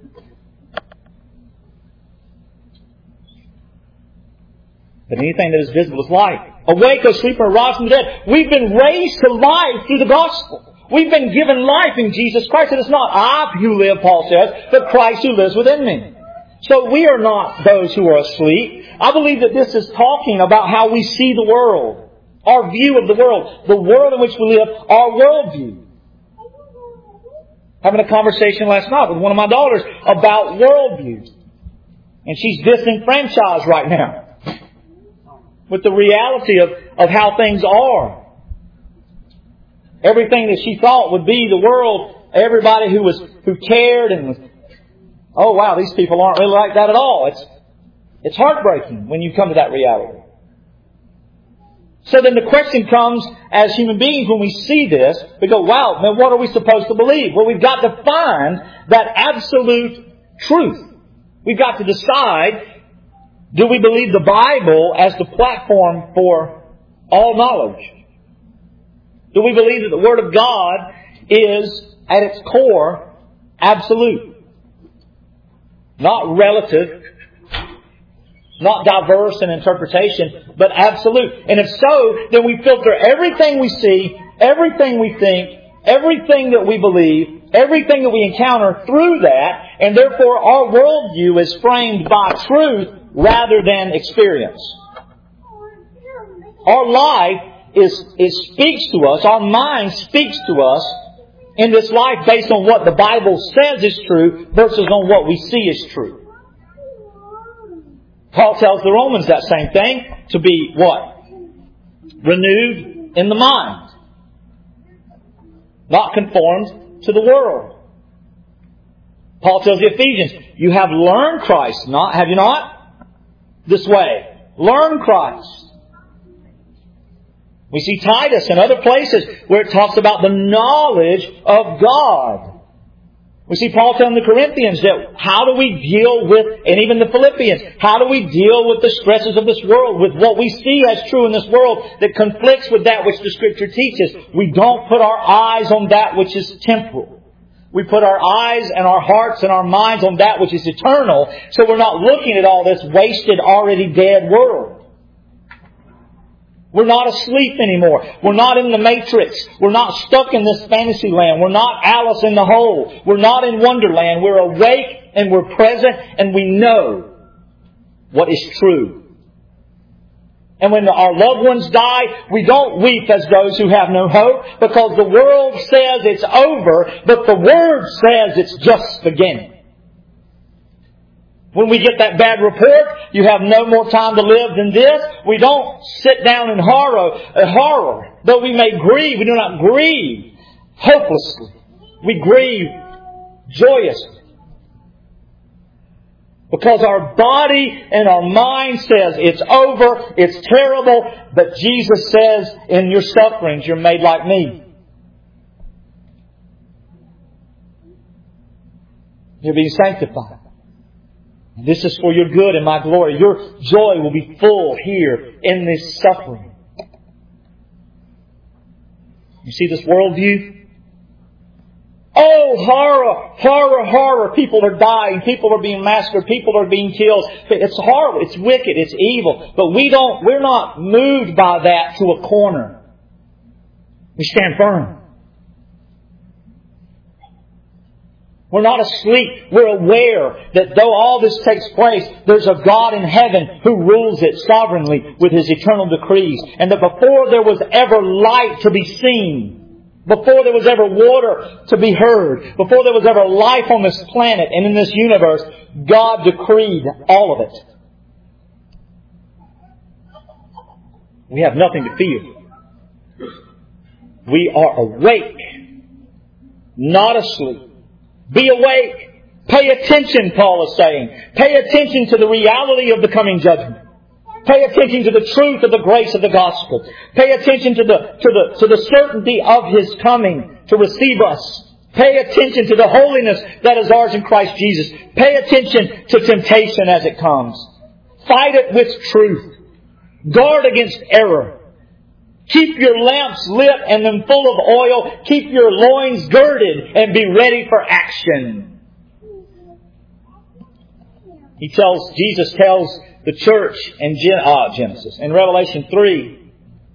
But anything that is visible is light. Awake, O sleeper, arise from the dead. We've been raised to life through the gospel. We've been given life in Jesus Christ. And it's not I who live, Paul says, but Christ who lives within me. So we are not those who are asleep. I believe that this is talking about how we see the world. Our view of the world in which we live, our worldview. Having a conversation last night with one of my daughters about worldview. And she's disenfranchised right now with the reality of how things are. Everything that she thought would be the world, everybody who cared and was, oh wow, these people aren't really like that at all. It's heartbreaking when you come to that reality. So then the question comes, as human beings, when we see this, we go, wow, then what are we supposed to believe? Well, we've got to find that absolute truth. We've got to decide, do we believe the Bible as the platform for all knowledge? Do we believe that the Word of God is, at its core, absolute? Not relative, not diverse in interpretation, but absolute. And if so, then we filter everything we see, everything we think, everything that we believe, everything that we encounter through that, and therefore our worldview is framed by truth rather than experience. Our life speaks to us, our mind speaks to us in this life based on what the Bible says is true versus on what we see is true. Paul tells the Romans that same thing, to be what? Renewed in the mind. Not conformed to the world. Paul tells the Ephesians, you have learned Christ, have you not? This way. Learn Christ. We see Titus and other places where it talks about the knowledge of God. We see Paul telling the Corinthians that how do we deal with, and even the Philippians, how do we deal with the stresses of this world, with what we see as true in this world that conflicts with that which the Scripture teaches? We don't put our eyes on that which is temporal. We put our eyes and our hearts and our minds on that which is eternal, so we're not looking at all this wasted, already dead world. We're not asleep anymore. We're not in the Matrix. We're not stuck in this fantasy land. We're not Alice in the Hole. We're not in Wonderland. We're awake and we're present and we know what is true. And when our loved ones die, we don't weep as those who have no hope, because the world says it's over, but the Word says it's just beginning. When we get that bad report, you have no more time to live than this, we don't sit down in horror. Though we may grieve, we do not grieve hopelessly. We grieve joyously. Because our body and our mind says it's over, it's terrible, but Jesus says, in your sufferings, you're made like me. You're being sanctified. And this is for your good and my glory. Your joy will be full here in this suffering. You see this worldview? Oh, horror, horror, horror. People are dying. People are being massacred. People are being killed. It's horrible. It's wicked. It's evil. But we're not moved by that to a corner. We stand firm. We're not asleep. We're aware that though all this takes place, there's a God in heaven who rules it sovereignly with His eternal decrees. And that before there was ever light to be seen, before there was ever water to be heard, before there was ever life on this planet and in this universe, God decreed all of it. We have nothing to fear. We are awake, not asleep. Be awake. Pay attention, Paul is saying. Pay attention to the reality of the coming judgment. Pay attention to the truth of the grace of the gospel. Pay attention to the certainty of His coming to receive us. Pay attention to the holiness that is ours in Christ Jesus. Pay attention to temptation as it comes. Fight it with truth. Guard against error. Keep your lamps lit and them full of oil. Keep your loins girded and be ready for action. Jesus tells the church in Genesis, in Revelation 3,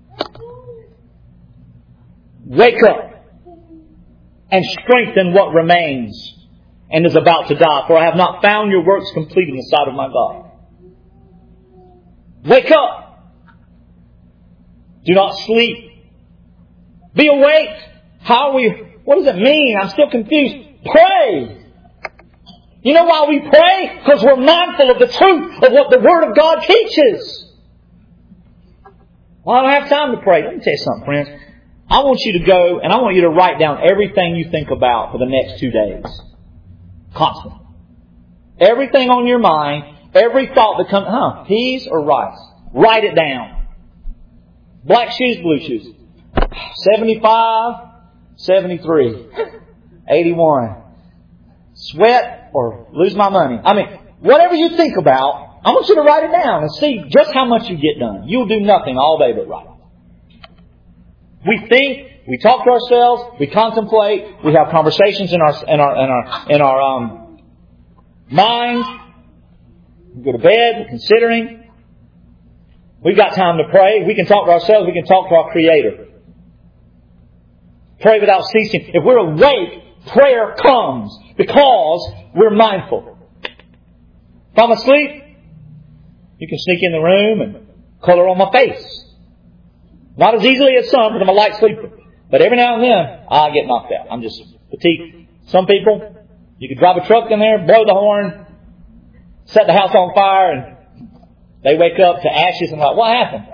wake up and strengthen what remains and is about to die, for I have not found your works complete in the sight of my God. Wake up. Do not sleep. Be awake. What does it mean? I'm still confused. Pray. You know why we pray? Because we're mindful of the truth of what the Word of God teaches. Well, I don't have time to pray. Let me tell you something, friends. I want you to go and I want you to write down everything you think about for the next 2 days. Constantly. Everything on your mind, every thought that comes, peas or rice? Write it down. Black shoes, blue shoes. 75, 73, 81. Sweat or lose my money. Whatever you think about, I want you to write it down and see just how much you get done. You'll do nothing all day but write. We think, we talk to ourselves, we contemplate, we have conversations in our mind. We go to bed, we're considering. We've got time to pray. We can talk to ourselves. We can talk to our Creator. Pray without ceasing. If we're awake, prayer comes because we're mindful. If I'm asleep, you can sneak in the room and color on my face. Not as easily as some, because I'm a light sleeper. But every now and then, I get knocked out. I'm just fatigued. Some people, you can drive a truck in there, blow the horn, set the house on fire, and they wake up to ashes and like, what happened?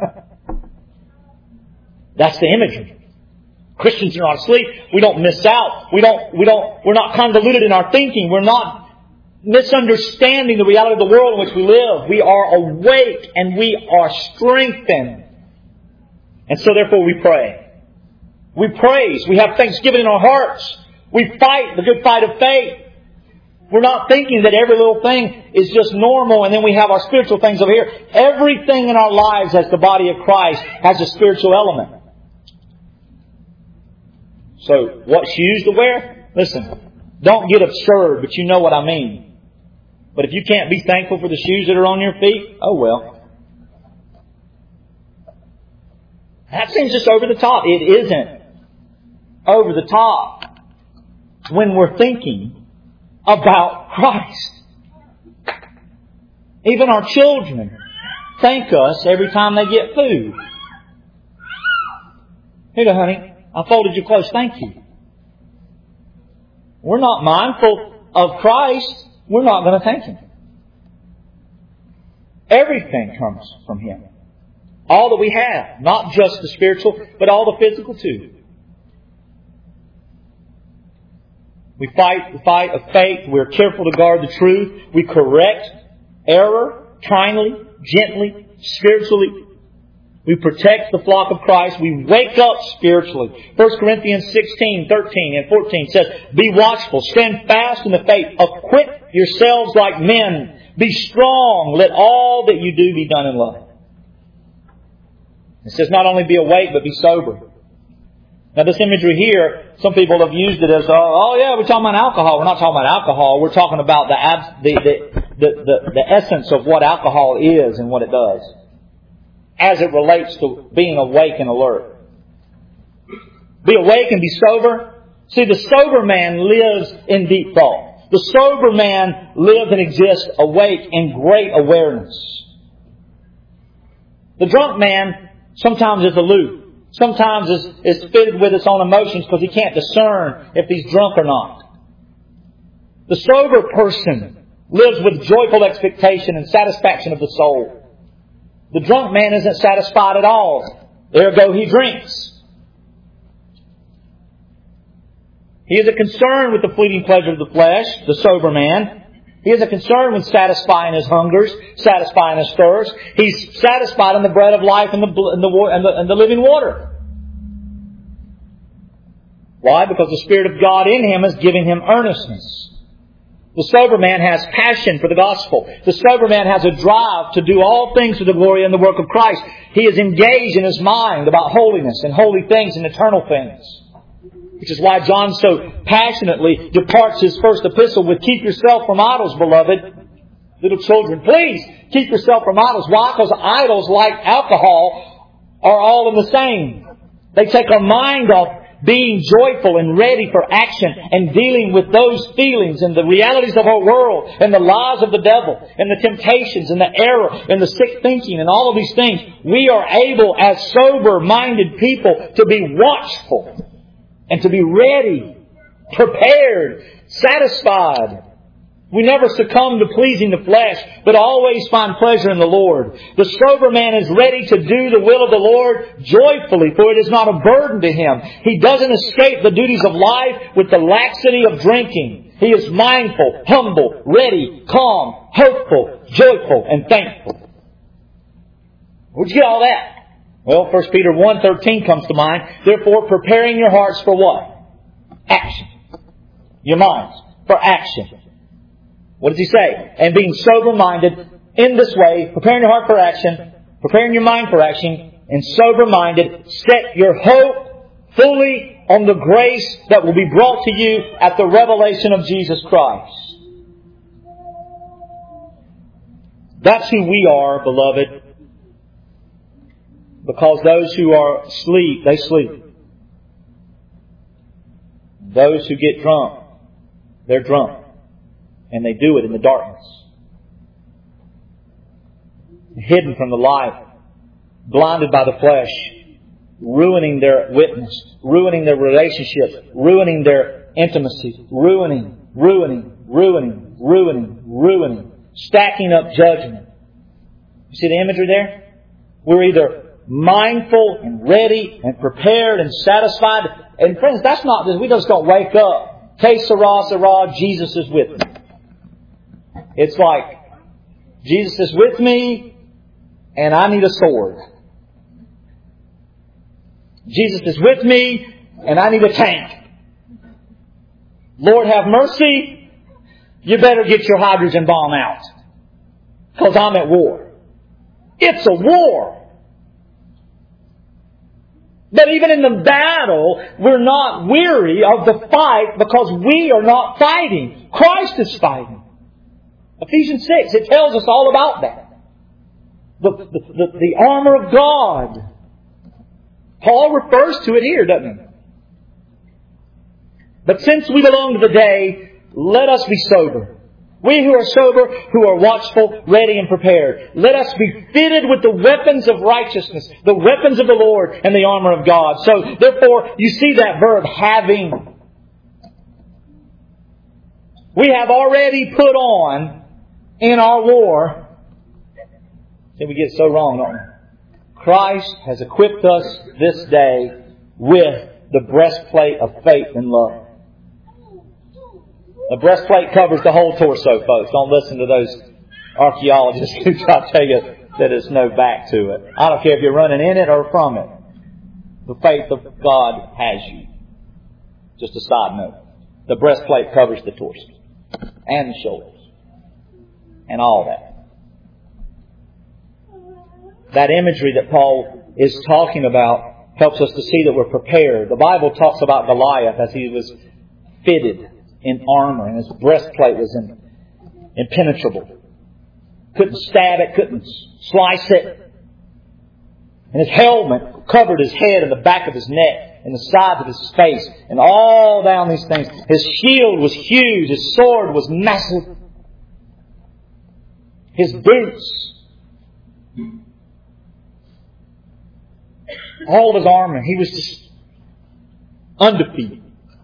That's the imagery. Christians are not asleep. We don't miss out. We're not convoluted in our thinking. We're not misunderstanding the reality of the world in which we live. We are awake and we are strengthened. And so therefore we pray. We praise. We have thanksgiving in our hearts. We fight the good fight of faith. We're not thinking that every little thing is just normal and then we have our spiritual things over here. Everything in our lives as the body of Christ has a spiritual element. So, what shoes to wear? Listen, don't get absurd, but you know what I mean. But if you can't be thankful for the shoes that are on your feet, oh well. That seems just over the top. It isn't over the top when we're thinking about Christ. Even our children thank us every time they get food. Here you go, honey. I folded your clothes. Thank you. We're not mindful of Christ. We're not going to thank Him. Everything comes from Him. All that we have. Not just the spiritual, but all the physical too. We fight the fight of faith. We're careful to guard the truth. We correct error kindly, gently, spiritually. We protect the flock of Christ. We wake up spiritually. 1 Corinthians 16, 13 and 14 says, be watchful, stand fast in the faith, acquit yourselves like men, be strong, let all that you do be done in love. It says not only be awake, but be sober. Now this imagery here, some people have used it as, oh yeah, we're talking about alcohol. We're not talking about alcohol. We're talking about the essence of what alcohol is and what it does, as it relates to being awake and alert. Be awake and be sober. See, the sober man lives in deep thought. The sober man lives and exists awake in great awareness. The drunk man sometimes is aloof. Sometimes is fitted with his own emotions because he can't discern if he's drunk or not. The sober person lives with joyful expectation and satisfaction of the soul. The drunk man isn't satisfied at all. Ergo, he drinks. He is a concern with the fleeting pleasure of the flesh, the sober man. He is a concern with satisfying his hungers, satisfying his thirst. He's satisfied in the bread of life and the living water. Why? Because the Spirit of God in him is giving him earnestness. The sober man has passion for the gospel. The sober man has a drive to do all things for the glory and the work of Christ. He is engaged in his mind about holiness and holy things and eternal things. Which is why John so passionately departs his first epistle with, keep yourself from idols, beloved. Little children, please keep yourself from idols. Why? Because idols, like alcohol, are all in the same. They take our mind off being joyful and ready for action and dealing with those feelings and the realities of our world and the lies of the devil and the temptations and the error and the sick thinking and all of these things. We are able as sober-minded people to be watchful and to be ready, prepared, satisfied. We never succumb to pleasing the flesh, but always find pleasure in the Lord. The sober man is ready to do the will of the Lord joyfully, for it is not a burden to him. He doesn't escape the duties of life with the laxity of drinking. He is mindful, humble, ready, calm, hopeful, joyful, and thankful. Where'd you get all that? Well, 1 Peter 1:13 comes to mind. Therefore, preparing your hearts for what? Action. Your minds for action. What does he say? And being sober-minded in this way, preparing your heart for action, preparing your mind for action, and sober-minded, set your hope fully on the grace that will be brought to you at the revelation of Jesus Christ. That's who we are, beloved. Because those who are asleep, they sleep. Those who get drunk, they're drunk. And they do it in the darkness. Hidden from the light. Blinded by the flesh. Ruining their witness. Ruining their relationships. Ruining their intimacy. Ruining. Stacking up judgment. You see the imagery there? We're either mindful and ready and prepared and satisfied. And friends, that's not this. We just don't wake up. Que sera, sera, Jesus is with me. It's like, Jesus is with me and I need a sword. Jesus is with me and I need a tank. Lord have mercy, you better get your hydrogen bomb out. Because I'm at war. It's a war. But even in the battle, we're not weary of the fight because we are not fighting. Christ is fighting. Ephesians 6, it tells us all about that. The armor of God. Paul refers to it here, doesn't he? But since we belong to the day, let us be sober. We who are sober, who are watchful, ready and prepared. Let us be fitted with the weapons of righteousness, the weapons of the Lord and the armor of God. So, therefore, you see that verb, having. We have already put on in our war. See, we get so wrong, don't we? Christ has equipped us this day with the breastplate of faith and love. The breastplate covers the whole torso, folks. Don't listen to those archaeologists who try to tell you that there's no back to it. I don't care if you're running in it or from it. The faith of God has you. Just a side note. The breastplate covers the torso and the shoulders and all that. That imagery that Paul is talking about helps us to see that we're prepared. The Bible talks about Goliath as he was fitted in armor, and his breastplate was impenetrable. Couldn't stab it, couldn't slice it. And his helmet covered his head and the back of his neck and the sides of his face and all down these things. His shield was huge. His sword was massive. His boots. All of his armor. He was just undefeated.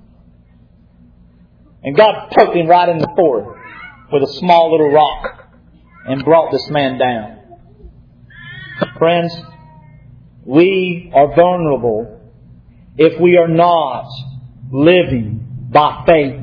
And God poked him right in the forehead with a small little rock and brought this man down. Friends, we are vulnerable if we are not living by faith.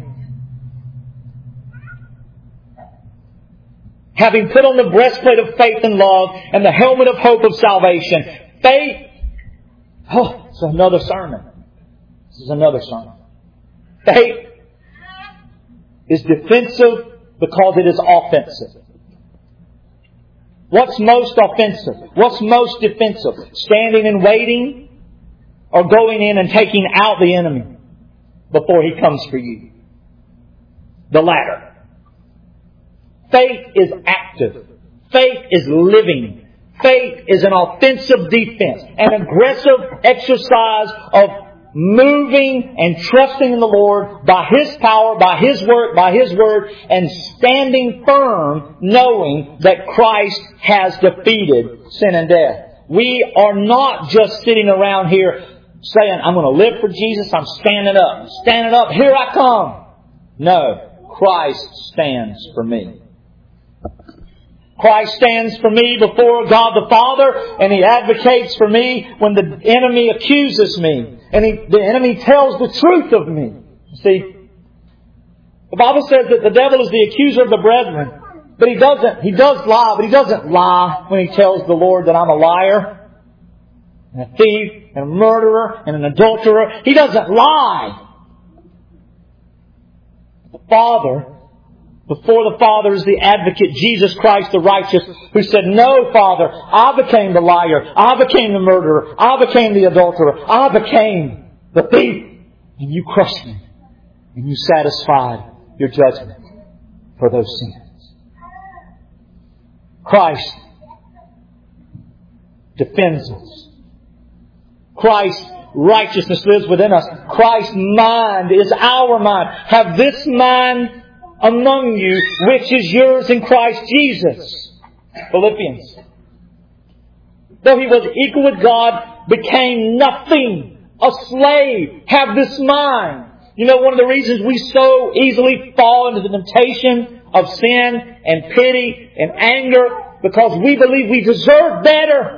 Having put on the breastplate of faith and love and the helmet of hope of salvation, faith, it's another sermon. This is another sermon. Faith is defensive because it is offensive. What's most offensive? What's most defensive? Standing and waiting, or going in and taking out the enemy before he comes for you? The latter. Faith is active. Faith is living. Faith is an offensive defense, an aggressive exercise of moving and trusting in the Lord by His power, by His work, by His word, and standing firm knowing that Christ has defeated sin and death. We are not just sitting around here saying, I'm going to live for Jesus, I'm standing up. Standing up, here I come. No, Christ stands for me. Christ stands for me before God the Father, and He advocates for me when the enemy accuses me. And the enemy tells the truth of me. See, the Bible says that the devil is the accuser of the brethren. But he does lie, but he doesn't lie when he tells the Lord that I'm a liar, and a thief, and a murderer, and an adulterer. He doesn't lie. The Father, before the Father is the advocate, Jesus Christ the righteous, who said, no, Father, I became the liar. I became the murderer. I became the adulterer. I became the thief. And you crushed me. And you satisfied your judgment for those sins. Christ defends us. Christ's righteousness lives within us. Christ's mind is our mind. Have this mind among you, which is yours in Christ Jesus. Philippians. Though He was equal with God, became nothing. A slave. Have this mind. You know, one of the reasons we so easily fall into the temptation of sin and pity and anger, because we believe we deserve better.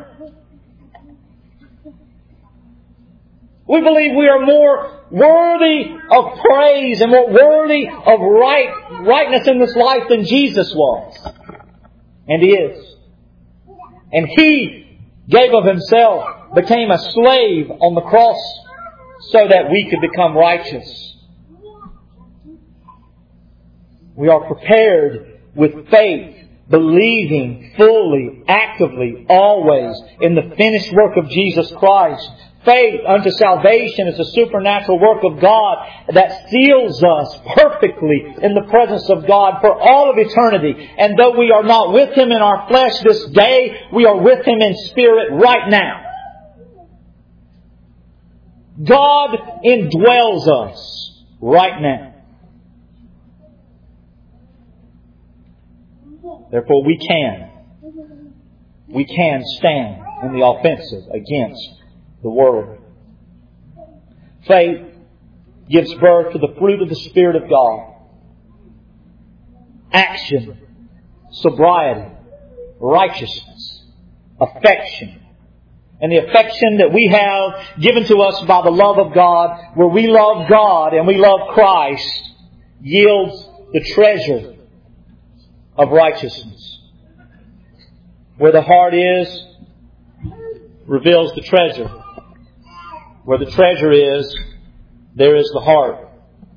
We believe we are more worthy of praise and more worthy of rightness in this life than Jesus was. And He is. And He gave of Himself, became a slave on the cross so that we could become righteous. We are prepared with faith, believing fully, actively, always in the finished work of Jesus Christ. Faith unto salvation is a supernatural work of God that seals us perfectly in the presence of God for all of eternity. And though we are not with Him in our flesh this day, we are with Him in spirit right now. God indwells us right now. Therefore we can stand in the offensive against the world. Faith gives birth to the fruit of the Spirit of God. Action, sobriety, righteousness, affection. And the affection that we have given to us by the love of God, where we love God and we love Christ, yields the treasure of righteousness. Where the heart is, reveals the treasure. Where the treasure is, there is the heart.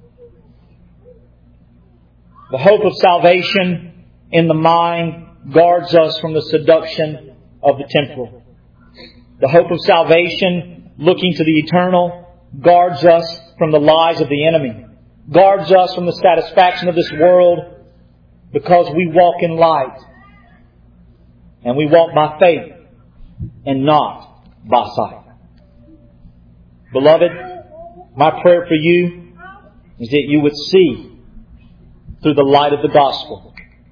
The hope of salvation in the mind guards us from the seduction of the temporal. The hope of salvation, looking to the eternal, guards us from the lies of the enemy. Guards us from the satisfaction of this world, because we walk in light. And we walk by faith and not by sight. Beloved, my prayer for you is that you would see through the light of the gospel.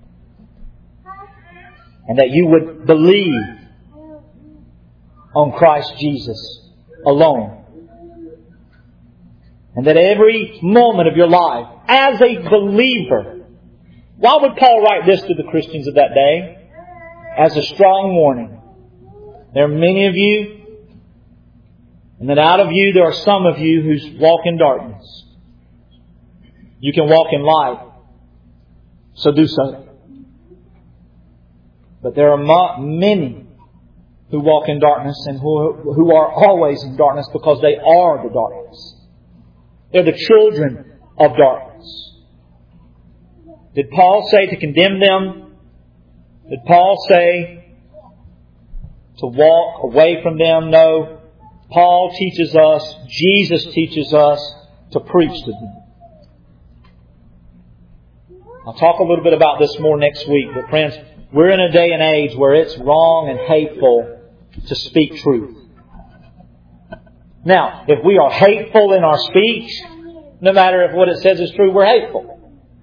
And that you would believe on Christ Jesus alone. And that every moment of your life, as a believer, why would Paul write this to the Christians of that day? As a strong warning. There are many of you, and that out of you there are some of you who walk in darkness. You can walk in light, so do so. But there are many who walk in darkness and who are always in darkness because they are the darkness. They're the children of darkness. Did Paul say to condemn them? Did Paul say to walk away from them? No. Paul teaches us, Jesus teaches us to preach to them. I'll talk a little bit about this more next week. But friends, we're in a day and age where it's wrong and hateful to speak truth. Now, if we are hateful in our speech, no matter if what it says is true, we're hateful.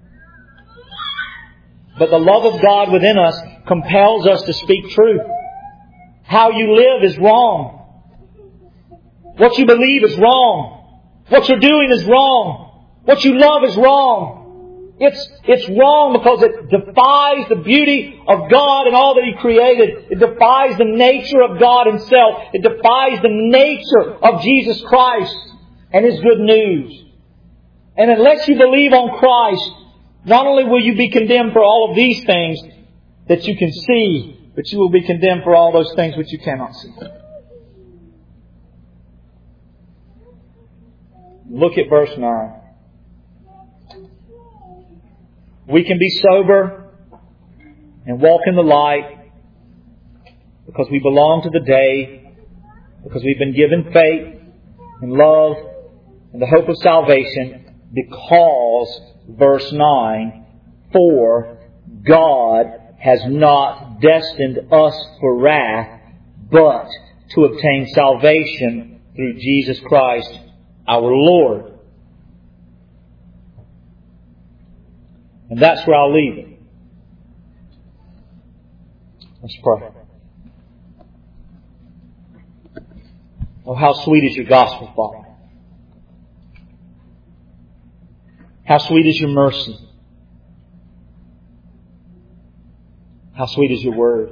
But the love of God within us compels us to speak truth. How you live is wrong. What you believe is wrong. What you're doing is wrong. What you love is wrong. It's wrong because it defies the beauty of God and all that He created. It defies the nature of God Himself. It defies the nature of Jesus Christ and His good news. And unless you believe on Christ, not only will you be condemned for all of these things that you can see, but you will be condemned for all those things which you cannot see. Look at verse 9. We can be sober and walk in the light because we belong to the day, because we've been given faith and love and the hope of salvation, because, verse 9, for God has not destined us for wrath, but to obtain salvation through Jesus Christ our Lord. And that's where I'll leave it. Let's pray. Oh, how sweet is your gospel, Father. How sweet is your mercy. How sweet is your word.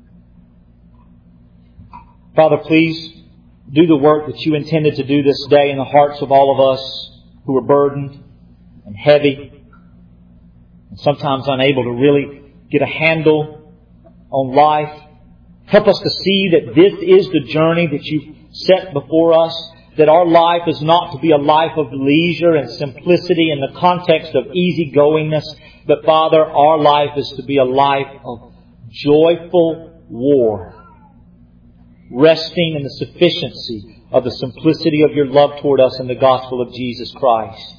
Father, please do the work that you intended to do this day in the hearts of all of us who are burdened and heavy and sometimes unable to really get a handle on life. Help us to see that this is the journey that you've set before us, that our life is not to be a life of leisure and simplicity in the context of easygoingness, but Father, our life is to be a life of joyful war, resting in the sufficiency of the simplicity of your love toward us in the gospel of Jesus Christ.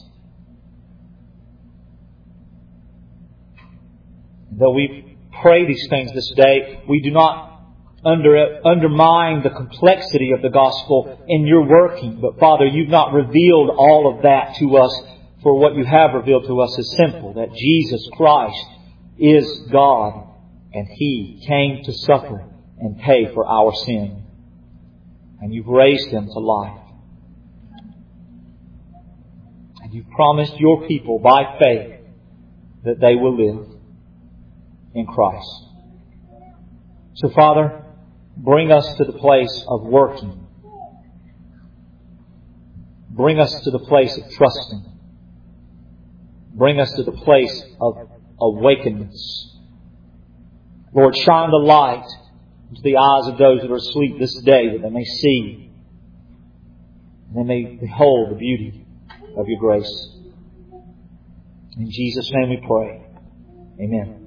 Though we pray these things this day, we do not undermine the complexity of the gospel in your working. But Father, you've not revealed all of that to us, for what you have revealed to us is simple, that Jesus Christ is God And He came to suffer and pay for our sin. And You've raised Him to life. And You've promised Your people by faith that they will live in Christ. So, Father, bring us to the place of working. Bring us to the place of trusting. Bring us to the place of awakeness. Lord, shine the light into the eyes of those that are asleep this day, that they may see and they may behold the beauty of Your grace. In Jesus' name we pray. Amen.